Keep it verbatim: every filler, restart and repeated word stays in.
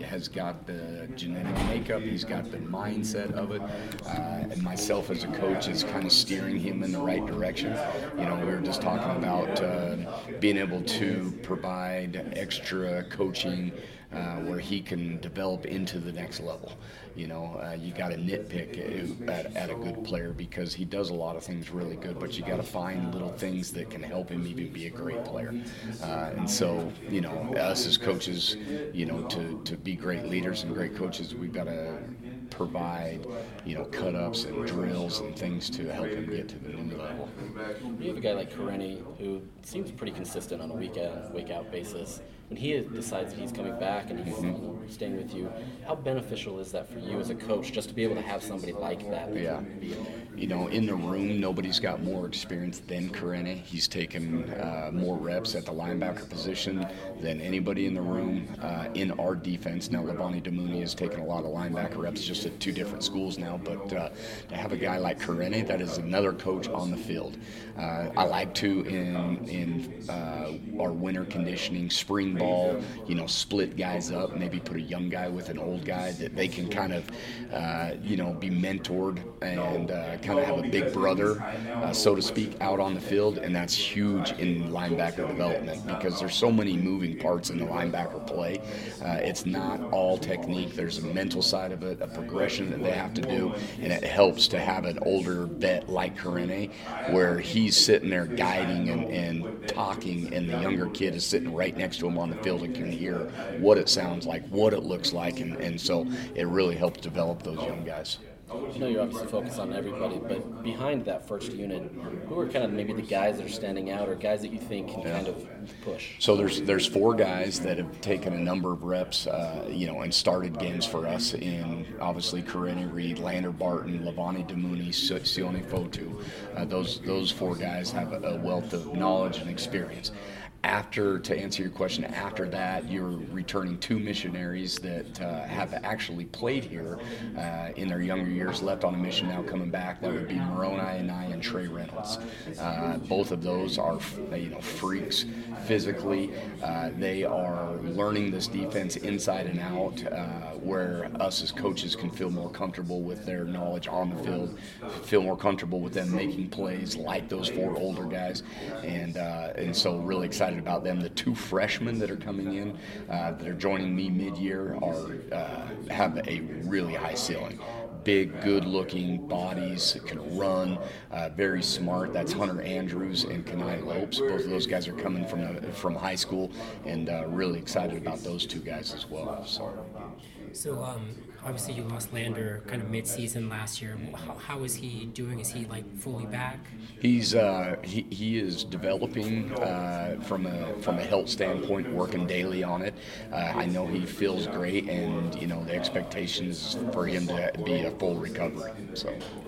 has got the genetic makeup, he's got the mindset of it, uh, and myself as a coach is kind of steering him in the right direction. You know, we were just talking about uh, being able to provide extra coaching uh, where he can develop into the next level. You know, uh, you got to nitpick at, at a good player because he does a lot of things really good, but you got to find little things that can help him even be a great player. Uh, and so, you know, us as coaches, you know, to, to be great leaders and great coaches, we've got to provide, you know, cut-ups and drills and things to help him get to the new level. You have a guy like Karenni who seems pretty consistent on a week-in, week-out basis. When he decides that he's coming back and he's mm-hmm. staying with you, how beneficial is that for you as a coach, just to be able to have somebody like that? that yeah. Be in there? You know, in the room, nobody's got more experience than Karenni. He's taken uh, more reps at the linebacker position than anybody in the room uh, in our defense. Now, Levani Damuni has taken a lot of linebacker reps just at two different schools now, but uh, to have a guy like Karenni, that is another coach on the field. Uh, I like to, in, in uh, our winter conditioning, spring ball, you know, split guys up, maybe put a young guy with an old guy that they can kind of, uh, you know, be mentored and uh, kind of have a big brother, uh, so to speak, out on the field, and that's huge in linebacker development because there's so many moving parts in the linebacker play. Uh, it's not all technique. There's a mental side of it, a progression that they have to do, and it helps to have an older vet like Karenni where he's sitting there guiding and, and talking, and the younger kid is sitting right next to him on the field and can hear what it sounds like, what it looks like, and, and so it really helps develop those young guys. I know you're obviously focused on everybody, but behind that first unit, who are kind of maybe the guys that are standing out or guys that you think can yeah. kind of push? So there's there's four guys that have taken a number of reps, uh, you know, and started games for us in obviously Karenni Reed, Lander Barton, Levani Damuni, Sione Fotu. Uh, those those four guys have a wealth of knowledge and experience. After, to answer your question, after that, you're returning two missionaries that uh, have actually played here uh, in their younger years, left on a mission, now coming back. That would be Moroni and I and Trey Reynolds. Uh, both of those are, you know, freaks physically. Uh, they are learning this defense inside and out, uh, where us as coaches can feel more comfortable with their knowledge on the field, feel more comfortable with them making plays like those four older guys, and uh, and so really excited about them. The two freshmen that are coming in, uh, that are joining me mid-year, are uh, have a really high ceiling. Big, good-looking bodies, can run, uh, very smart. That's Hunter Andrews and Kenai Lopes. Both of those guys are coming from the, from high school, and uh, really excited about those two guys as well. So, so um, obviously you lost Lander kind of mid-season last year. How, how is he doing? Is he like fully back? He's uh, he he is developing uh, from a from a health standpoint, working daily on it. Uh, I know he feels great, and you know the expectation is for him to be a full recovery. So.